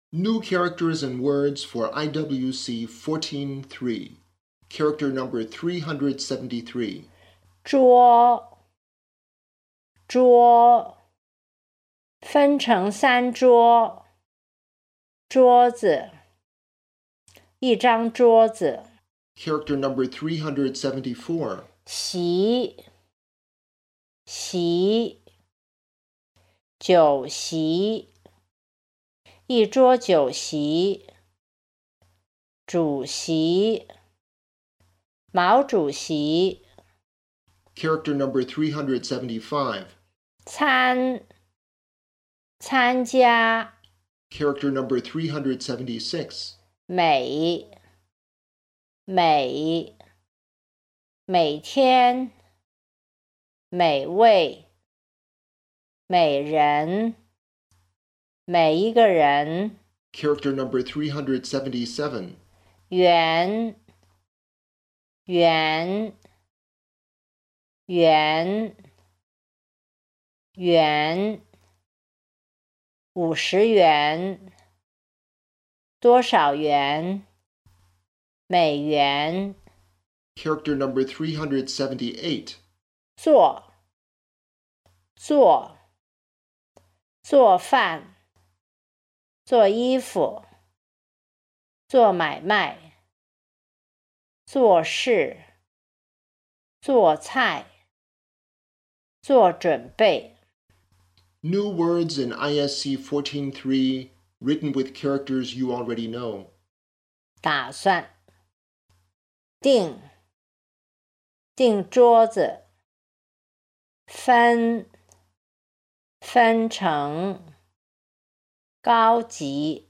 New characters and words for IWC 14-3. Character number 373. 桌，桌，分成3桌，桌子，一张桌子。 Character number 374. 席，席，酒席，一桌酒席。主席，毛主席。 Character number 375. 参加。 Character number 376. 美，每天，美味，每人，每一个人。 Character number 377. 圆，50元，多少元？美元。 Character number 378. 做饭，做衣服，做买卖，做事，做菜，做准备。 New words in ISC 14-3 written with characters you already know. 打算，订桌子，分成，高级。